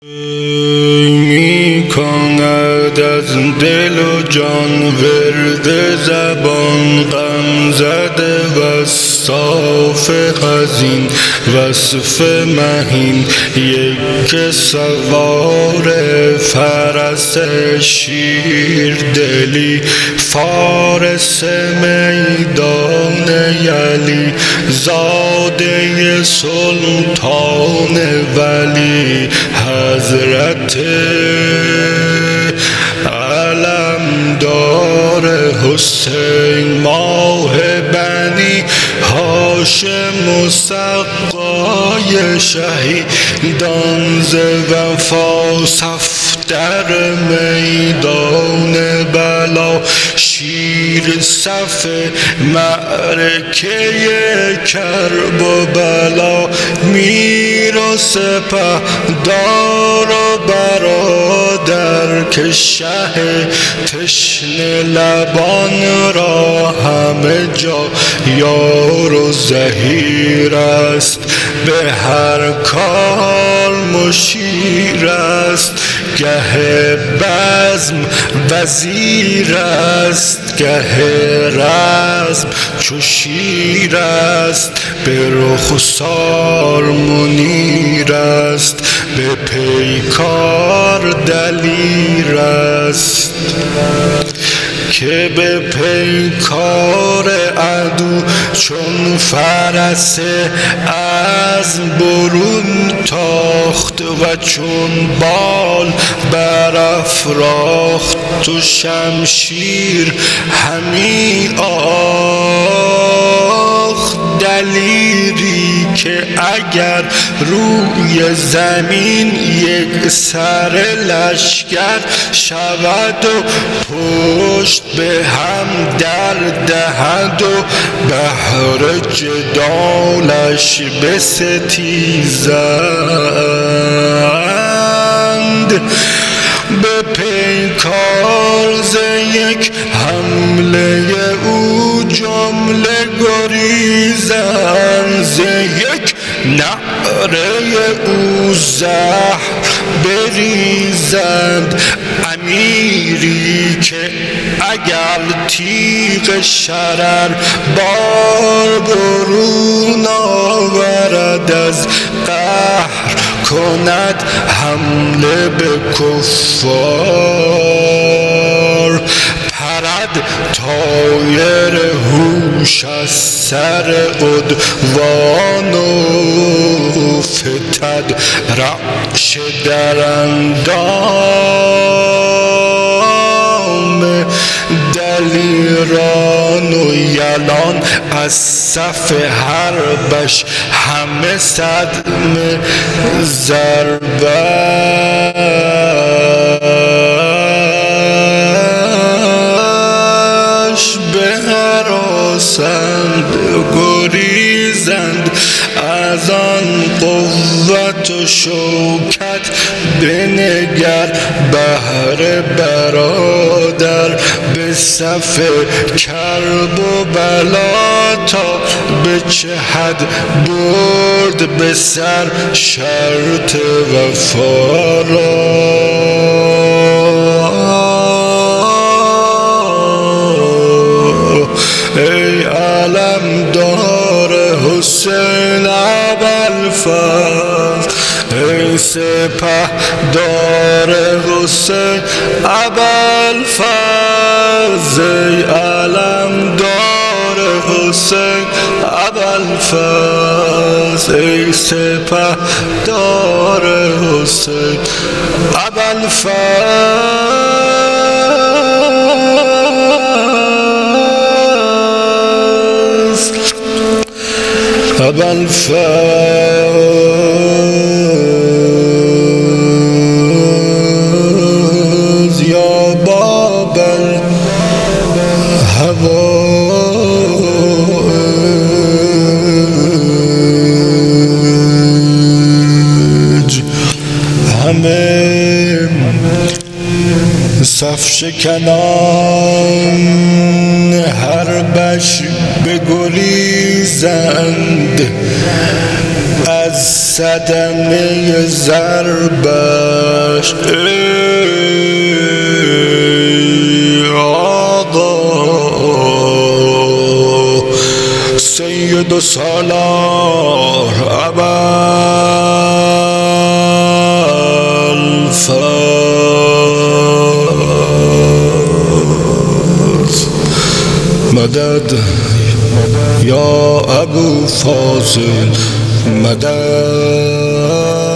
می کند از دل و جان ورد زبان غم زده و صاف حزین وصف مهین یک سوار فرس شیر دلی فارس میدان یلی زاده سلطان ولی حضرت علمدار حسین ماه بنی هاشم و سقای شهیدان ز وفا صف در میدان بلا شیر صف معرکه کرب و بلا میر و سپهدار و برادر که شه تشنه لبان را همه جا یار و زهیر است به هر کار مشیر است گه بزم وزیر است گه رزم چو شیر است به رخسار منیر است به پیکار دلیر است که به پیکار عدو چون فرس عزم برون تاخت و چون بال برافراخت تو شمشیر همی آخت دلیری که اگر روی زمین یک سر لشکر شود و پشت به هم در دهد و بهر جدالش بستیزند به پیکار ز یک حمله او جمله گریزند ز یک نعره او زهر بریزند امیری که اگر تیغ شرر بار برون آورد از قهر کند حمله به کفار پرد طایر هوش از سر عدوان و فتد رعش در اندام دلیران و یلان از صف حربش همه صدمه ضربش بهراسند گریزند از آن قوت و شوکت بنگر بهر برادر به صف کرب و بلا تا به چه حد برد به سر شرط وفا را ای علمدار حسین ابوالفضل ای سپهدار حسین ابوالفضل ای علمدار حسین ابوالفضل ای سپهدار حسین ابوالفضل یا باب الهوائج همه صف شکنان حربش بگریزند از صدمه ضربش ای آقا سید و سالار ابوالفضل مدد یا ابو فاضل مدد